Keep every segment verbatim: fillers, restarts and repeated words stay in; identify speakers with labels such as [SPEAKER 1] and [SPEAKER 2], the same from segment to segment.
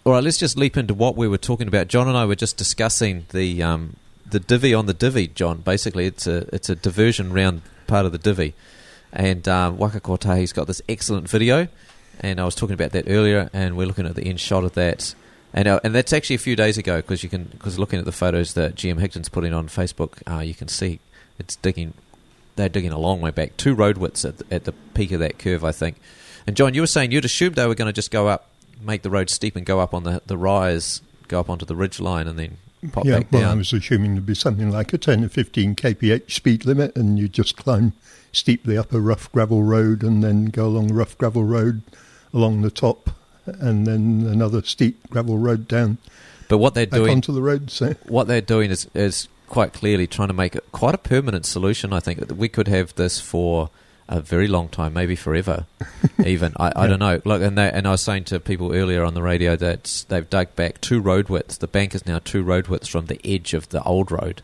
[SPEAKER 1] all right, let's just leap into what we were talking about. John and I were just discussing the um, the divvy on the divvy, John. Basically, it's a it's a diversion round part of the divvy. And um, Waka Kotahi's got this excellent video, and I was talking about that earlier, and we're looking at the end shot of that. And uh, and that's actually a few days ago, because you can because looking at the photos that G M Higton's putting on Facebook, uh, you can see it's digging. They're digging a long way back, two road widths at the, at the peak of that curve, I think. And John, you were saying you'd assumed they were going to just go up, make the road steep, and go up on the the rise, go up onto the ridge line, and then pop
[SPEAKER 2] yeah,
[SPEAKER 1] back
[SPEAKER 2] well,
[SPEAKER 1] down.
[SPEAKER 2] I was assuming there'd be something like a ten or fifteen kph speed limit, and you just climb steeply up a rough gravel road, and then go along the rough gravel road along the top, and then another steep gravel road down.
[SPEAKER 1] But what they're
[SPEAKER 2] back
[SPEAKER 1] doing
[SPEAKER 2] onto the road. So
[SPEAKER 1] what they're doing is is quite clearly trying to make it quite a permanent solution. I think we could have this for a very long time, maybe forever, even. I, I
[SPEAKER 2] yeah.
[SPEAKER 1] don't know. Look, and they, and I was saying to people earlier on the radio that they've dug back two road widths. The bank is now two road widths from the edge of the old road.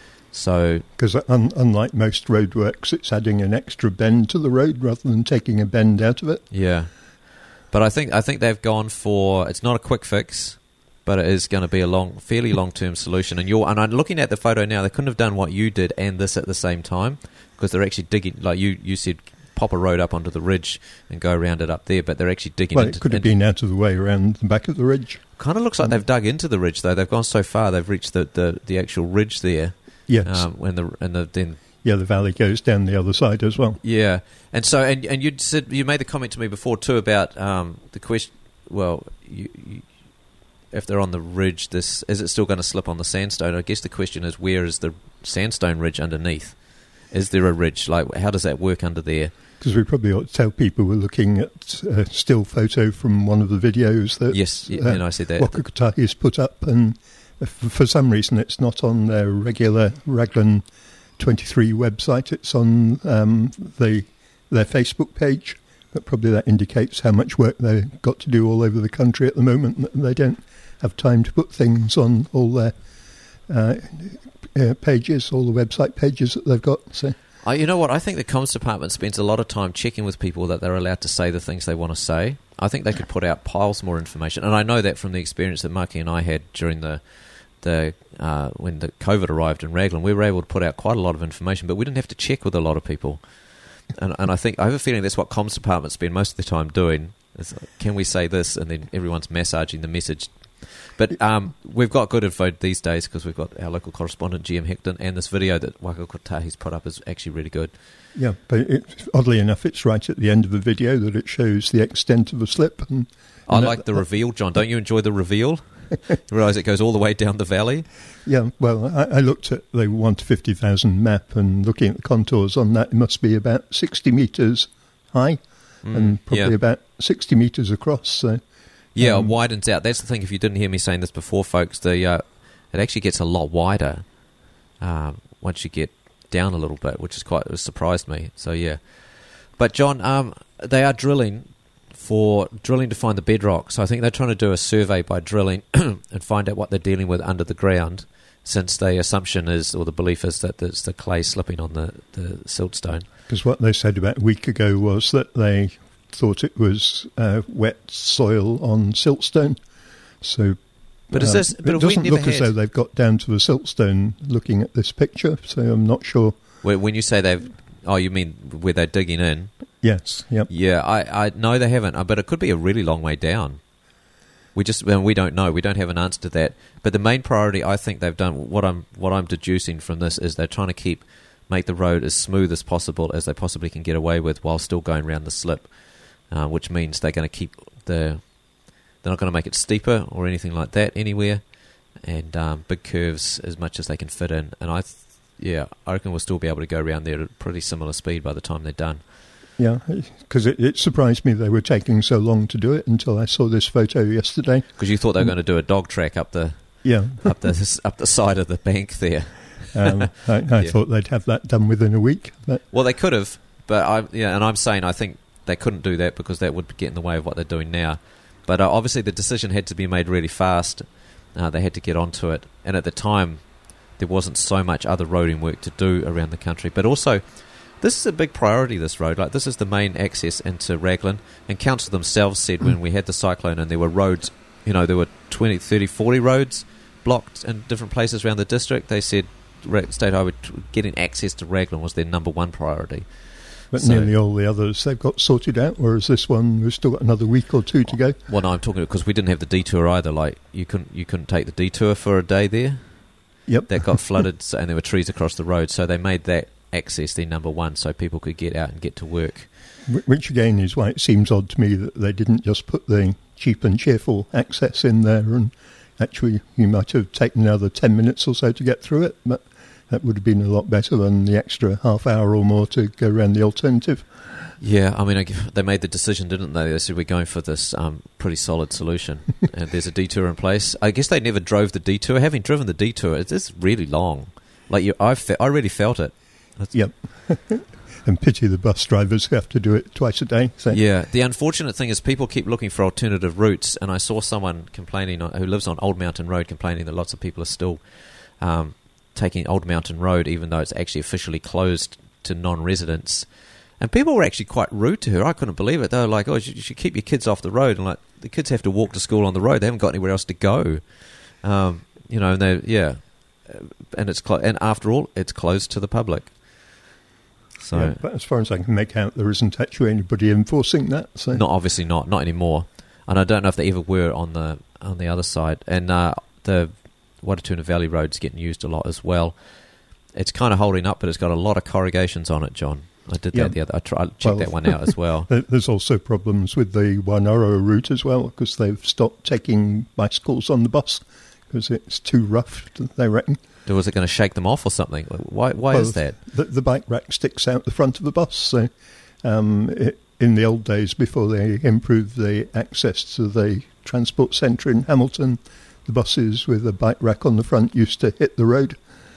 [SPEAKER 1] So,
[SPEAKER 2] because un- unlike most roadworks, it's adding an extra bend to the road rather than taking a bend out of it.
[SPEAKER 1] Yeah, but I think I think they've gone for, it's not a quick fix, but it is going to be a long, fairly long-term solution. And you're, and I'm looking at the photo now. They couldn't have done what you did and this at the same time, because they're actually digging, like you, you said, pop a road up onto the ridge and go around it up there. But they're actually digging.
[SPEAKER 2] Well,
[SPEAKER 1] into,
[SPEAKER 2] it could have
[SPEAKER 1] into,
[SPEAKER 2] been out of the way around the back of the ridge.
[SPEAKER 1] Kind of looks like they've dug into the ridge, though. They've gone so far, they've reached the, the, the actual ridge there.
[SPEAKER 2] Yes.
[SPEAKER 1] Um, and the and the then.
[SPEAKER 2] Yeah, the valley goes down the other side as well.
[SPEAKER 1] Yeah, and so and and you said you made the comment to me before too about um, the question. Well, you, you, if they're on the ridge, this is it still going to slip on the sandstone? I guess the question is, where is the sandstone ridge underneath? Is there a ridge? Like, how does that work under there?
[SPEAKER 2] Because we probably ought to tell people we're looking at a still photo from one of the videos that
[SPEAKER 1] yes, yeah,
[SPEAKER 2] uh,
[SPEAKER 1] and I said that
[SPEAKER 2] Waka Kotahi has put up, and for some reason it's not on their regular Raglan twenty-three website. It's on um, the their Facebook page, but probably that indicates how much work they've got to do all over the country at the moment. They don't have time to put things on all their uh, uh, pages, all the website pages that they've got. So,
[SPEAKER 1] uh, you know what? I think the comms department spends a lot of time checking with people that they're allowed to say the things they want to say. I think they could put out piles more information, and I know that from the experience that Marky and I had during the the uh, when the COVID arrived in Raglan. We were able to put out quite a lot of information, but we didn't have to check with a lot of people. And, and I think I have a feeling that's what comms departments spend most of the time doing. Is, can we say this? And then everyone's massaging the message. But um, we've got good info these days because we've got our local correspondent, G M Higton, and this video that Waka Kotahi's put up is actually really good.
[SPEAKER 2] Yeah, but it, oddly enough, it's right at the end of the video that it shows the extent of the slip. And,
[SPEAKER 1] I
[SPEAKER 2] and
[SPEAKER 1] like
[SPEAKER 2] that,
[SPEAKER 1] the reveal, John. Don't you enjoy the reveal? You realise it goes all the way down the valley?
[SPEAKER 2] Yeah, well, I, I looked at the one to fifty thousand map, and looking at the contours on that, it must be about sixty metres high mm, and probably
[SPEAKER 1] yeah.
[SPEAKER 2] about sixty metres across. So,
[SPEAKER 1] yeah,
[SPEAKER 2] um,
[SPEAKER 1] it widens out. That's the thing. If you didn't hear me saying this before, folks, the uh, it actually gets a lot wider um, once you get down a little bit, which is quite it surprised me. So, yeah. But, John, um, they are drilling for drilling to find the bedrock. So I think they're trying to do a survey by drilling and find out what they're dealing with under the ground, since the assumption is, or the belief is, that there's the clay slipping on the, the siltstone.
[SPEAKER 2] Because what they said about a week ago was that they thought it was uh, wet soil on siltstone. So
[SPEAKER 1] but is
[SPEAKER 2] uh,
[SPEAKER 1] this, but
[SPEAKER 2] it doesn't look
[SPEAKER 1] had,
[SPEAKER 2] as though they've got down to the siltstone looking at this picture, so I'm not sure.
[SPEAKER 1] When you say they've, oh, you mean where they're digging in?
[SPEAKER 2] Yes, yep.
[SPEAKER 1] Yeah, I, I no, they haven't, but it could be a really long way down. We just, well, we don't know. We don't have an answer to that. But the main priority, I think they've done, what I'm, what I'm deducing from this is they're trying to keep, make the road as smooth as possible, as they possibly can get away with, while still going around the slip, uh, which means they're going to keep the, they're not going to make it steeper or anything like that anywhere, and um, big curves as much as they can fit in. And I, th- yeah, I reckon we'll still be able to go around there at a pretty similar speed by the time they're done.
[SPEAKER 2] Yeah, because it, it surprised me they were taking so long to do it until I saw this photo yesterday.
[SPEAKER 1] Because you thought they were going to do a dog track up the
[SPEAKER 2] yeah
[SPEAKER 1] up the up the side of the bank there.
[SPEAKER 2] um, I, I
[SPEAKER 1] yeah.
[SPEAKER 2] thought they'd have that done within a week. But
[SPEAKER 1] well, they could have, but I yeah, and I'm saying I think they couldn't do that because that would get in the way of what they're doing now. But uh, obviously the decision had to be made really fast. Uh, they had to get onto it, and at the time there wasn't so much other roading work to do around the country, but also. This is a big priority, this road. Like, this is the main access into Raglan. And council themselves said when we had the cyclone and there were roads you know, there were twenty, thirty, forty roads blocked in different places around the district. They said State Highway getting access to Raglan was their number one priority.
[SPEAKER 2] But
[SPEAKER 1] so,
[SPEAKER 2] nearly all the others they've got sorted out, whereas this one we've still got another week or two to go.
[SPEAKER 1] Well, no, I'm talking because we didn't have the detour either. Like you couldn't you couldn't take the detour for a day there.
[SPEAKER 2] Yep,
[SPEAKER 1] that got flooded, so, and there were trees across the road, so they made that access their number one, so people could get out and get to work.
[SPEAKER 2] Which again is why it seems odd to me that they didn't just put the cheap and cheerful access in there, and actually you might have taken another ten minutes or so to get through it, but that would have been a lot better than the extra half hour or more to go around the alternative.
[SPEAKER 1] Yeah, I mean, I, they made the decision, didn't they? They said, we're going for this um, pretty solid solution, and there's a detour in place. I guess they never drove the detour. Having driven the detour, it's, it's really long. Like, you, I, fe- I really felt it. That's
[SPEAKER 2] yep. And pity the bus drivers who have to do it twice a day. So.
[SPEAKER 1] Yeah, the unfortunate thing is people keep looking for alternative routes, and I saw someone complaining, who lives on Old Mountain Road, complaining that lots of people are still um, taking Old Mountain Road, even though it's actually officially closed to non-residents. And people were actually quite rude to her. I couldn't believe it. They were like, oh, you should, you should keep your kids off the road. And like, the kids have to walk to school on the road. They haven't got anywhere else to go. Um, you know, and they, yeah. And it's clo- and after all, it's closed to the public. So,
[SPEAKER 2] yeah, but as far as I can make out, there isn't actually anybody enforcing that. So.
[SPEAKER 1] Not obviously not, not anymore. And I don't know if they ever were on the on the other side. And uh, the Watatuna Valley Road's getting used a lot as well. It's kind of holding up, but it's got a lot of corrugations on it, John. I did
[SPEAKER 2] yeah.
[SPEAKER 1] that the other. I, tried, I checked
[SPEAKER 2] well,
[SPEAKER 1] that one out as well.
[SPEAKER 2] There's also problems with the Wainaro route as well, because they've stopped taking bicycles on the bus because it's too rough, they reckon.
[SPEAKER 1] Was it going to shake them off or something? Why? Why
[SPEAKER 2] well,
[SPEAKER 1] is that?
[SPEAKER 2] The, the bike rack sticks out the front of the bus. So, um, it, in the old days, before they improved the access to the transport centre in Hamilton, the buses with a bike rack on the front used to hit the road.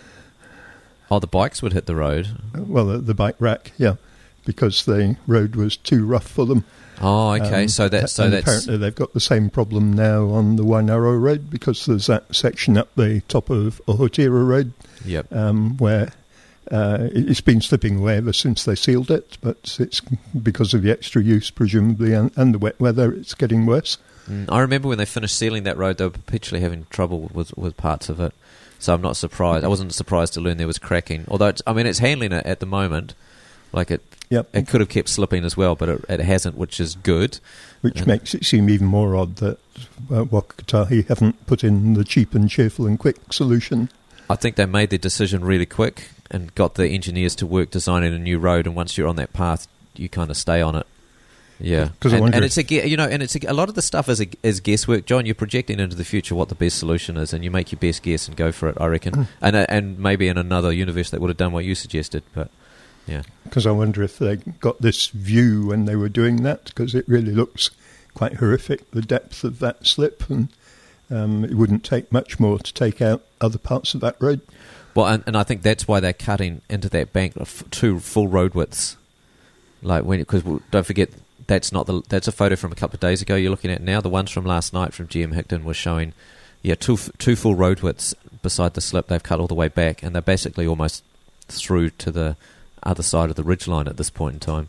[SPEAKER 1] Oh, the bikes would hit the road?
[SPEAKER 2] Well, the, the bike rack, yeah, because the road was too rough for them.
[SPEAKER 1] Oh, okay. Um, so that's so
[SPEAKER 2] and
[SPEAKER 1] that's
[SPEAKER 2] apparently they've got the same problem now on the Wainaro Road, because there's that section up the top of Ohotira Road,
[SPEAKER 1] yep,
[SPEAKER 2] um, where uh, it's been slipping away ever since they sealed it, but it's because of the extra use, presumably, and, and the wet weather, it's getting worse.
[SPEAKER 1] Mm, I remember when they finished sealing that road, they were perpetually having trouble with with parts of it. So I'm not surprised. I wasn't surprised to learn there was cracking. Although, it's, I mean, it's handling it at the moment. Like it,
[SPEAKER 2] yep.
[SPEAKER 1] It could have kept slipping as well, but it, it hasn't, which is good.
[SPEAKER 2] Which
[SPEAKER 1] and
[SPEAKER 2] makes it seem even more odd that uh, Wakatahi haven't put in the cheap and cheerful and quick solution.
[SPEAKER 1] I think they made their decision really quick and got the engineers to work designing a new road. And once you're on that path, you kind of stay on it. Yeah,
[SPEAKER 2] and,
[SPEAKER 1] and, and it's a you know, and it's a, a lot of the stuff is a, is guesswork. John, you're projecting into the future what the best solution is, and you make your best guess and go for it. I reckon, mm. and uh, and maybe in another universe that would have done what you suggested, but yeah.
[SPEAKER 2] Because I wonder if they got this view when they were doing that, because it really looks quite horrific, the depth of that slip, and um, it wouldn't take much more to take out other parts of that road.
[SPEAKER 1] Well, and, and I think that's why they're cutting into that bank f- two full road widths, like when because don't forget. That's not the. That's a photo from a couple of days ago. You're looking at now. The ones from last night from G M Hickton was showing, yeah, two two full road widths beside the slip. They've cut all the way back, and they're basically almost through to the other side of the ridgeline at this point in time.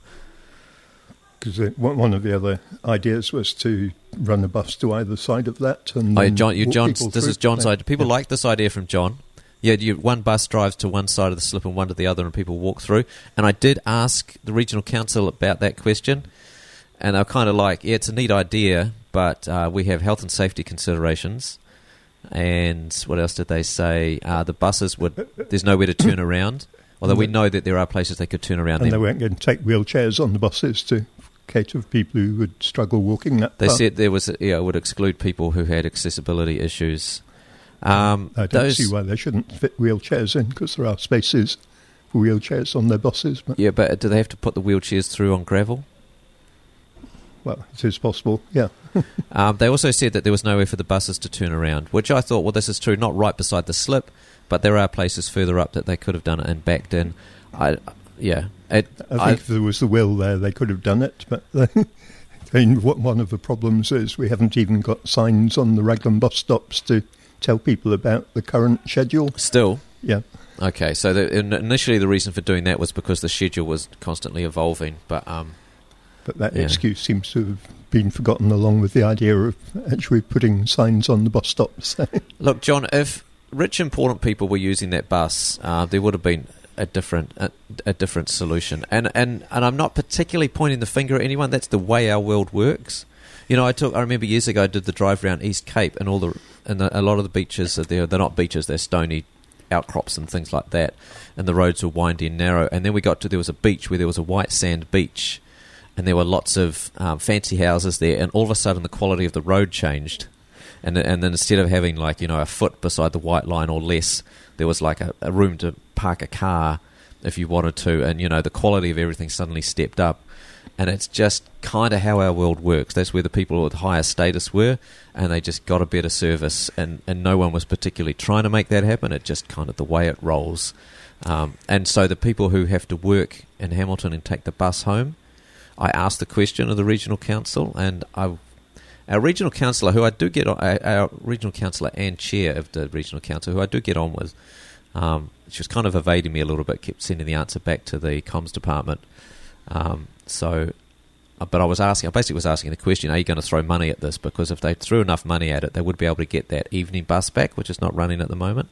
[SPEAKER 2] Because one of the other ideas was to run a bus to either side of that. And
[SPEAKER 1] oh, yeah, John, you, John, this
[SPEAKER 2] through.
[SPEAKER 1] is John's
[SPEAKER 2] yeah.
[SPEAKER 1] idea. People
[SPEAKER 2] yeah.
[SPEAKER 1] like this idea from John. Yeah, you, one bus drives to one side of the slip and one to the other, and people walk through. And I did ask the regional council about that question. And they're kind of like, yeah, it's a neat idea, but uh, we have health and safety considerations. And what else did they say? Uh, the buses would, there's nowhere to turn around. Although we know that there are places they could turn around.
[SPEAKER 2] And
[SPEAKER 1] them.
[SPEAKER 2] they weren't going to take wheelchairs on the buses to cater for people who would struggle walking that
[SPEAKER 1] They
[SPEAKER 2] far.
[SPEAKER 1] said there was, a, yeah, it would exclude people who had accessibility issues. Um,
[SPEAKER 2] I don't
[SPEAKER 1] those,
[SPEAKER 2] see why they shouldn't fit wheelchairs in, because there are spaces for wheelchairs on their buses. But
[SPEAKER 1] yeah, but do they have to put the wheelchairs through on gravel?
[SPEAKER 2] Well, it is possible, yeah.
[SPEAKER 1] um, they also said that there was nowhere for the buses to turn around, which I thought, well, this is true, not right beside the slip, but there are places further up that they could have done it and backed in. I, yeah. It,
[SPEAKER 2] I think
[SPEAKER 1] I,
[SPEAKER 2] if there was the will there, they could have done it, but I mean, what one of the problems is we haven't even got signs on the Raglan bus stops to tell people about the current schedule.
[SPEAKER 1] Still?
[SPEAKER 2] Yeah.
[SPEAKER 1] Okay, so the, initially the reason for doing that was because the schedule was constantly evolving, but... Um,
[SPEAKER 2] But that
[SPEAKER 1] Yeah.
[SPEAKER 2] excuse seems to have been forgotten along with the idea of actually putting signs on the bus stops.
[SPEAKER 1] Look, John, if rich, important people were using that bus, uh, there would have been a different a, a different solution. And, and and I'm not particularly pointing the finger at anyone. That's the way our world works. You know, I took. I remember years ago I did the drive around East Cape, and all the and the, a lot of the beaches are there. They're not beaches; they're stony outcrops and things like that. And the roads were windy and narrow. And then we got to there was a beach where there was a white sand beach, and there were lots of um, fancy houses there. And all of a sudden, the quality of the road changed. And and then instead of having like you know a foot beside the white line or less, there was like a, a room to park a car if you wanted to, and you know the quality of everything suddenly stepped up. And it's just kind of how our world works. That's where the people with higher status were, and they just got a better service, and, and no one was particularly trying to make that happen. It's just kind of the way it rolls. Um, and so the people who have to work in Hamilton and take the bus home, I asked the question of the regional council, and I, our regional councillor, who I do get on, our regional councillor and chair of the regional council, who I do get on with, um, she was kind of evading me a little bit, kept sending the answer back to the comms department. Um, so, but I was asking, I basically was asking the question, are you going to throw money at this? Because if they threw enough money at it, they would be able to get that evening bus back, which is not running at the moment.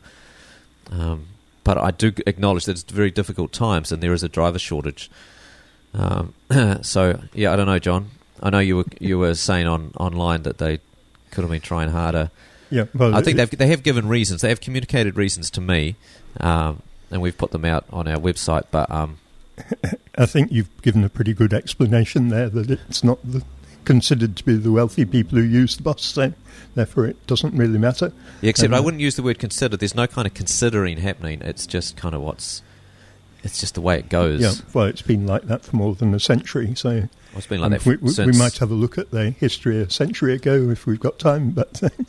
[SPEAKER 1] Um, but I do acknowledge that it's very difficult times, and there is a driver shortage. Um, so, yeah, I don't know, John. I know you were you were saying on online that they could have been trying harder.
[SPEAKER 2] Yeah, well,
[SPEAKER 1] I think they've they have given reasons. They have communicated reasons to me, um, and we've put them out on our website. But um,
[SPEAKER 2] I think you've given a pretty good explanation there that it's not the, considered to be the wealthy people who use the bus, so therefore it doesn't really matter.
[SPEAKER 1] Yeah, except
[SPEAKER 2] and,
[SPEAKER 1] I wouldn't use the word consider. There's no kind of considering happening. It's just kind of what's. It's just the way it goes.
[SPEAKER 2] Yeah, well, it's been like that for more than a century, so
[SPEAKER 1] well, it's been like that
[SPEAKER 2] we, we,
[SPEAKER 1] since
[SPEAKER 2] we might have a look at the history a century ago if we've got time, but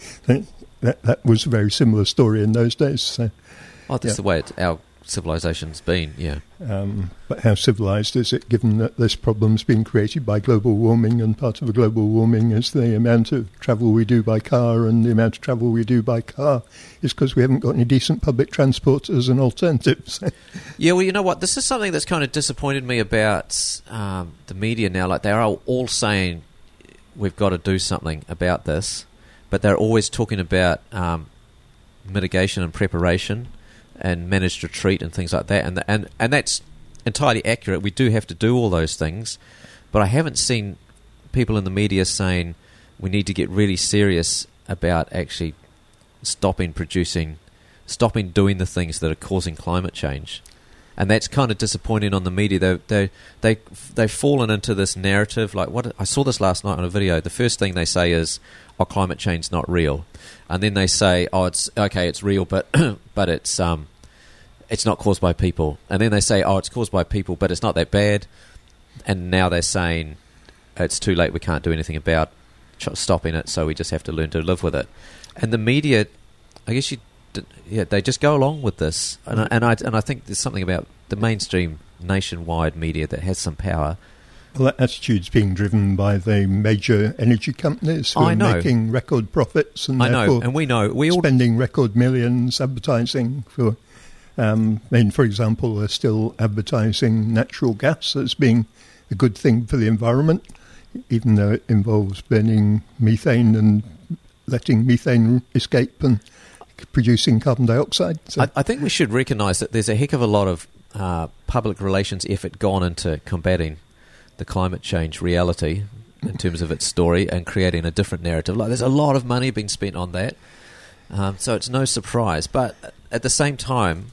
[SPEAKER 2] that that was a very similar story in those days. So,
[SPEAKER 1] oh, that's
[SPEAKER 2] yeah.
[SPEAKER 1] the way it, our civilization's been. Yeah.
[SPEAKER 2] Um, but how civilised is it, given that this problem's been created by global warming, and part of the global warming is the amount of travel we do by car, and the amount of travel we do by car is because we haven't got any decent public transport as an alternative. So.
[SPEAKER 1] Yeah, well, you know what? This is something that's kind of disappointed me about um, the media now. Like, they're all, all saying we've got to do something about this, but they're always talking about um, mitigation and preparation and managed retreat and things like that, and the, and and that's entirely accurate. We do have to do all those things, but I haven't seen people in the media saying we need to get really serious about actually stopping producing, stopping doing the things that are causing climate change. And that's kind of disappointing on the media. They they they they've fallen into this narrative. Like, what I saw this last night on a video. The first thing they say is, "Oh, climate change's not real," and then they say, "Oh, it's okay, it's real, but but it's um, it's not caused by people." And then they say, "Oh, it's caused by people, but it's not that bad." And now they're saying it's too late. We can't do anything about ch- stopping it, so we just have to learn to live with it. And the media, I guess you. Yeah, they just go along with this, and I, and I and I think there's something about the mainstream nationwide media that has some power.
[SPEAKER 2] Well, that attitude's being driven by the major energy companies who
[SPEAKER 1] I
[SPEAKER 2] are
[SPEAKER 1] know.
[SPEAKER 2] making record profits, and
[SPEAKER 1] I know,
[SPEAKER 2] therefore
[SPEAKER 1] and we know we all
[SPEAKER 2] spending record millions advertising for. Um, I mean, for example, they're still advertising natural gas as being a good thing for the environment, even though it involves burning methane and letting methane escape and producing carbon dioxide. So.
[SPEAKER 1] I, I think we should recognise that there's a heck of a lot of uh, public relations effort gone into combating the climate change reality in terms of its story and creating a different narrative. Like, there's a lot of money being spent on that, um, so it's no surprise. But at the same time,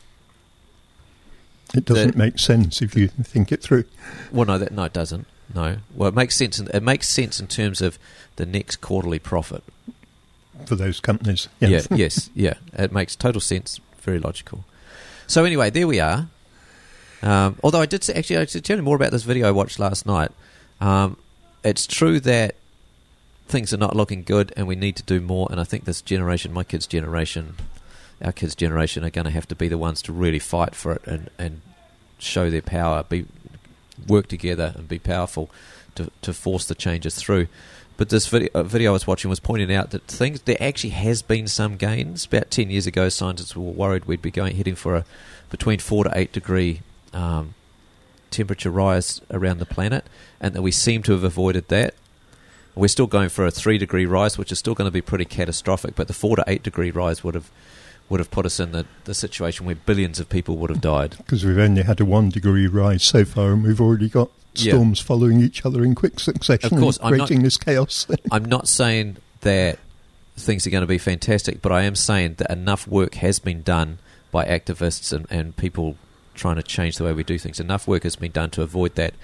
[SPEAKER 2] it doesn't
[SPEAKER 1] the,
[SPEAKER 2] make sense if you think it through.
[SPEAKER 1] Well, no, that no, it doesn't. No, well, it makes sense. In, it makes sense in terms of the next quarterly profit.
[SPEAKER 2] For those companies. Yes.
[SPEAKER 1] Yeah, yes, yeah. It makes total sense. Very logical. So anyway, there we are. Um, although I did say, actually, I should tell you more about this video I watched last night. Um, it's true that things are not looking good and we need to do more, and I think this generation, my kids' generation, our kids' generation, are going to have to be the ones to really fight for it and, and show their power, be work together and be powerful to, to force the changes through. But this video, uh, video I was watching was pointing out that things there actually has been some gains. About ten years ago, scientists were worried we'd be going heading for a between four to eight degree um, temperature rise around the planet, and that we seem to have avoided that. We're still going for a three degree rise, which is still going to be pretty catastrophic, but the four to eight degree rise would have would have put us in the, the situation where billions of people would have died.
[SPEAKER 2] Because we've only had a one degree rise so far, and we've already got storms yeah. following each other in quick succession,
[SPEAKER 1] of course,
[SPEAKER 2] and creating
[SPEAKER 1] I'm not,
[SPEAKER 2] this chaos.
[SPEAKER 1] I'm not saying that things are going to be fantastic, but I am saying that enough work has been done by activists and, and people trying to change the way we do things. Enough work has been done to avoid that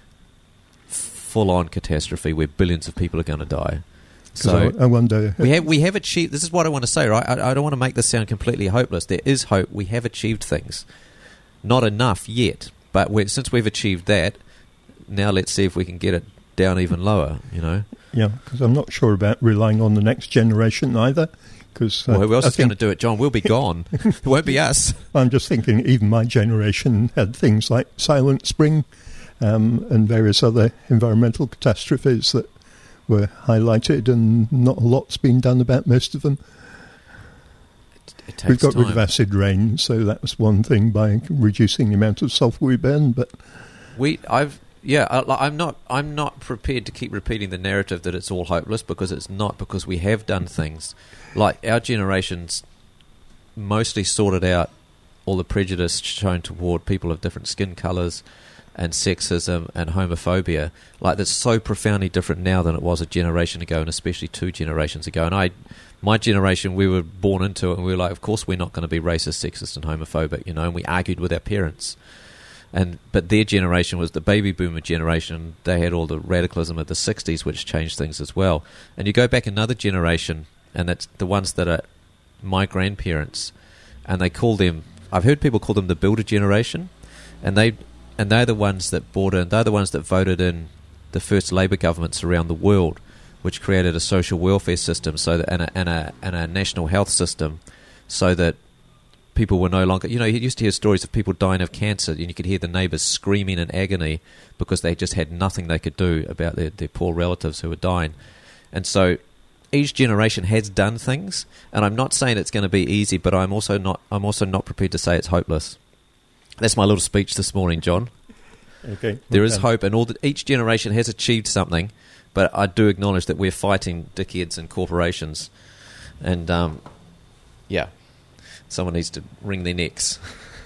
[SPEAKER 1] full-on catastrophe where billions of people are going to die. So
[SPEAKER 2] I, I wonder...
[SPEAKER 1] We have, we have achieved... This is what I want to say, right? I, I don't want to make this sound completely hopeless. There is hope. We have achieved things. Not enough yet, but we're, since we've achieved that, now let's see if we can get it down even lower, you know?
[SPEAKER 2] Yeah, because I'm not sure about relying on the next generation either. Cause, uh,
[SPEAKER 1] well, who else
[SPEAKER 2] I
[SPEAKER 1] is going to do it, John? We'll be gone. It won't be us.
[SPEAKER 2] I'm just thinking even my generation had things like Silent Spring um, and various other environmental catastrophes that were highlighted, and not a lot's been done about most of them.
[SPEAKER 1] It, it takes
[SPEAKER 2] We've got
[SPEAKER 1] time.
[SPEAKER 2] rid of acid rain, so that was one thing by reducing the amount of sulphur we burn. But
[SPEAKER 1] we, I've, yeah, I, I'm not, I'm not prepared to keep repeating the narrative that it's all hopeless, because it's not. Because we have done things, like our generation's mostly sorted out all the prejudice shown toward people of different skin colours, and sexism and homophobia. Like, that's so profoundly different now than it was a generation ago, and especially two generations ago. And I, my generation, we were born into it, and we were like, of course we're not going to be racist, sexist and homophobic, you know, and we argued with our parents. And but their generation was the baby boomer generation. They had all the radicalism of the sixties, which changed things as well. And you go back another generation, and that's the ones that are my grandparents, and they call them, I've heard people call them the builder generation, and they and they're the ones that bought in, they're the ones that voted in the first Labour governments around the world, which created a social welfare system so that and a, and a, and a national health system, so that people were no longer, you know, you used to hear stories of people dying of cancer, and you could hear the neighbours screaming in agony because they just had nothing they could do about their, their poor relatives who were dying. And so each generation has done things, and I'm not saying it's going to be easy, but I'm also not I'm also not prepared to say it's hopeless. That's my little speech this morning, John.
[SPEAKER 2] Okay.
[SPEAKER 1] There is hope, and all the, each generation has achieved something, but I do acknowledge that we're fighting dickheads and corporations, and um, yeah, someone needs to wring their necks.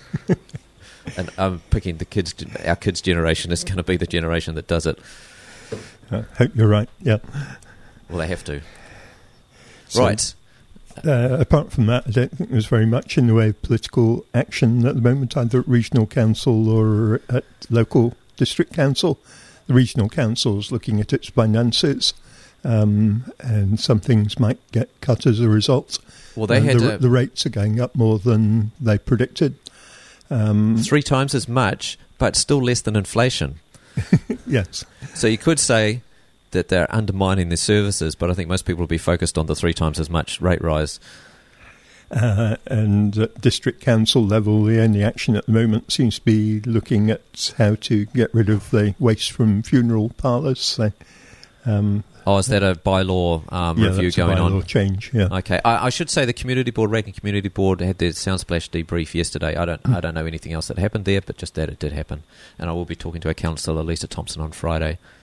[SPEAKER 1] And I'm picking the kids. Our kids' generation is going to be the generation that does it.
[SPEAKER 2] I hope you're right. Yeah.
[SPEAKER 1] Well, they have to.
[SPEAKER 2] So,
[SPEAKER 1] right.
[SPEAKER 2] Uh, apart from that, I don't think there's very much in the way of political action at the moment, either at regional council or at local district council. The regional council is looking at its finances, um, and some things might get cut as a result.
[SPEAKER 1] Well, they
[SPEAKER 2] uh,
[SPEAKER 1] had
[SPEAKER 2] the,
[SPEAKER 1] a,
[SPEAKER 2] the rates are going up more than they predicted. Um,
[SPEAKER 1] three times as much, but still less than inflation.
[SPEAKER 2] Yes.
[SPEAKER 1] So you could say that they're undermining their services, but I think most people will be focused on the three times as much rate rise.
[SPEAKER 2] Uh, and at district council level, the only action at the moment seems to be looking at how to get rid of the waste from funeral parlours. So, um,
[SPEAKER 1] oh, is that a bylaw um,
[SPEAKER 2] yeah,
[SPEAKER 1] review
[SPEAKER 2] that's
[SPEAKER 1] going
[SPEAKER 2] a bylaw
[SPEAKER 1] on?
[SPEAKER 2] Change, yeah.
[SPEAKER 1] Okay, I, I should say the community board, Raglan Community Board, had their Soundsplash debrief yesterday. I don't, I don't know anything else that happened there, but just that it did happen. And I will be talking to our councillor, Lisa Thompson, on Friday.